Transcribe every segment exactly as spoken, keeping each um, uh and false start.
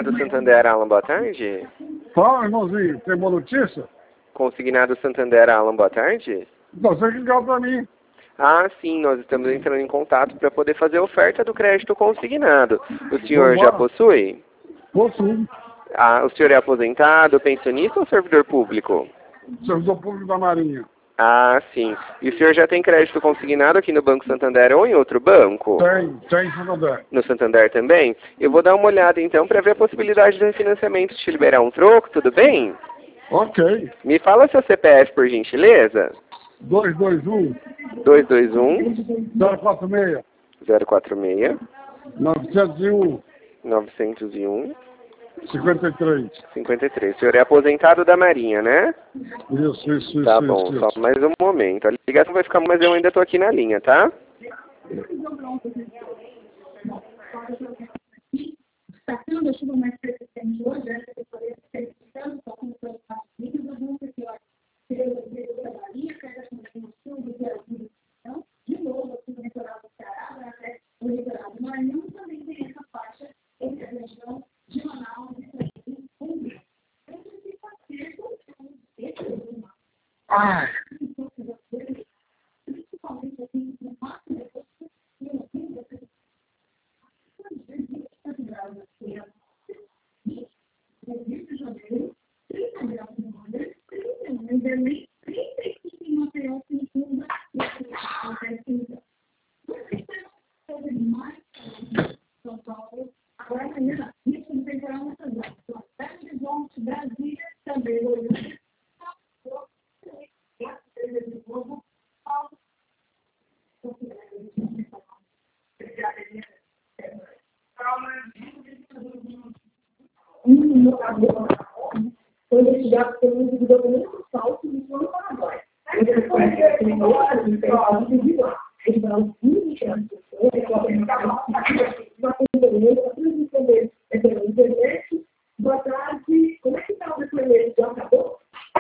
Consignado Santander, Alan, boa tarde. Fala, irmãozinho, tem boa notícia? Consignado Santander, Alan, boa tarde. Então, você ligou para mim. Ah, sim, nós estamos entrando em contato para poder fazer a oferta do crédito consignado. O senhor já possui? Possuo. Ah, o senhor é aposentado, pensionista ou servidor público? Servidor público da Marinha. Ah, sim. E o senhor já tem crédito consignado aqui no Banco Santander ou em outro banco? Tem, tem em Santander. No Santander também? Eu vou dar uma olhada então para ver a possibilidade do refinanciamento, te liberar um troco, tudo bem? Ok. Me fala seu C P F, por gentileza. dois dois um. dois dois um. zero quatro seis. zero quatro seis. novecentos e um. novecentos e um. cinquenta e três. cinquenta e três. O senhor é aposentado da Marinha, né? Isso, isso, isso. Tá isso, bom, isso. só mais um momento. A ligação vai ficar, mas eu ainda tô aqui na linha, tá? Destacando a chuva mais persistente hoje, essa temporada persistente, só com os Estados Unidos, nós vamos ter que olhar pela Bahia, pega também no sul do Brasil, então, de novo, aqui no litoral do Ceará, vai até o litoral do Maranhão, também tem essa faixa entre a região de Manaus e também Fundo. Então, esse parceiro é um desfecho. Ai. Principalmente aqui no máximo, depois que eu vi, depois Rio de Janeiro, trinta graus em Londres, trinta e um em Berlim, trinta e cinco em Maceió, cinquenta e mais São Paulo. Agora amanhã, isso não tem para nessas áreas. Então, Belo Horizonte, Brasília, também Goiânia, de novo, Paulo. Um foi investigado por um documento falso no plano Paraguai. Ele foi criminoso de pessoas individuais. Eles vão investigar as pessoas, eles vão perguntar uma companhia, para entender pela internet. Boa tarde, como é que está o depoimento? Já acabou?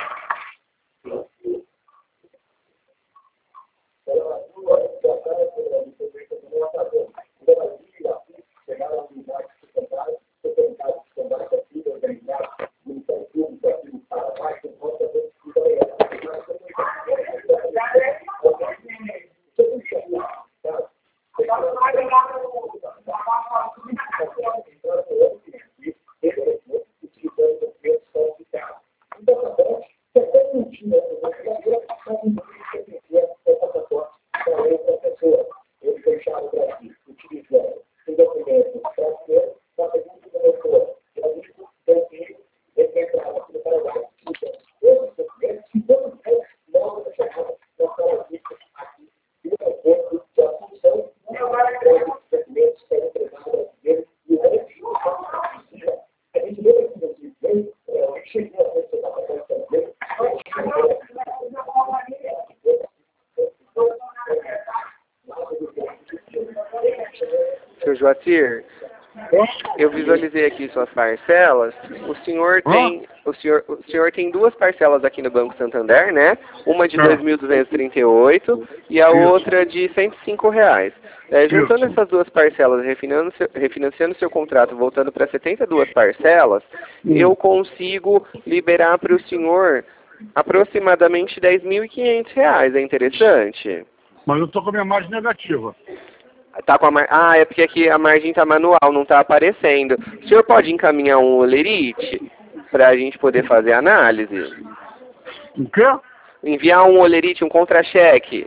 Seu Joacir, eu visualizei aqui suas parcelas. O senhor tem, o senhor, o senhor tem duas parcelas aqui no Banco Santander, né? Uma de dois mil duzentos e trinta e oito e a outra de cento e cinco reais. É, juntando essas duas parcelas, refinanciando, refinanciando seu contrato, voltando para setenta e duas parcelas, eu consigo liberar para o senhor aproximadamente dez mil e quinhentos reais. É interessante? Mas eu estou com a minha margem negativa. Tá com a mar... Ah, é porque aqui a margem tá manual, não tá aparecendo. O senhor pode encaminhar um olerite para a gente poder fazer a análise? O quê? Enviar um olerite, um contra-cheque.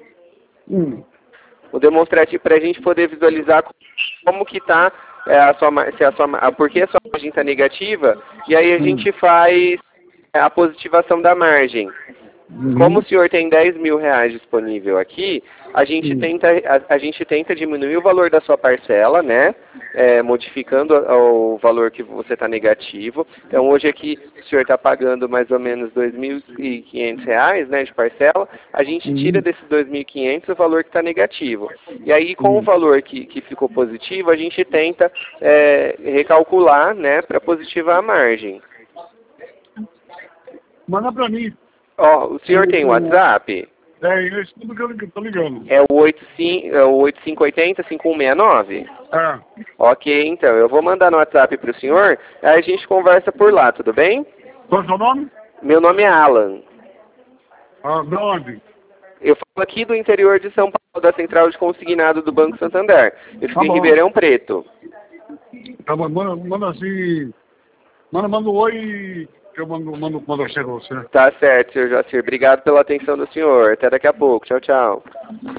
Hum. O demonstrativo para a gente poder visualizar como que tá é, a sua, se a sua, porque a sua margem tá negativa, e aí a Hum. gente faz a positivação da margem. Uhum. Como o senhor tem dez mil reais disponível aqui, a gente, Hum. tenta, a, a gente tenta diminuir o valor da sua parcela, né? É, modificando o valor que você está negativo. Então hoje aqui o senhor está pagando mais ou menos dois mil e quinhentos reais, né, de parcela. A gente tira Uhum. desses dois mil e quinhentos o valor que está negativo. E aí com Uhum. o valor que, que ficou positivo, a gente tenta é, recalcular, né, para positivar a margem. Manda para mim. Ó, oh, o senhor tem WhatsApp? É esse número que eu tô ligando. É o oito cinco, é o oito cinco oito zero, cinco um seis nove? É. Ok, então, eu vou mandar no WhatsApp para o senhor, aí a gente conversa por lá, tudo bem? Qual é o seu nome? Meu nome é Alan. Ah, de onde? Eu falo aqui do interior de São Paulo, da central de consignado do Banco Santander. Eu fico Tá em bom. Ribeirão Preto. Tá bom, manda, manda assim. Manda, manda um oi que eu mando, mando, mando você pra você. Tá certo, senhor Joacir. Obrigado pela atenção do senhor. Até daqui a pouco. Tchau, tchau.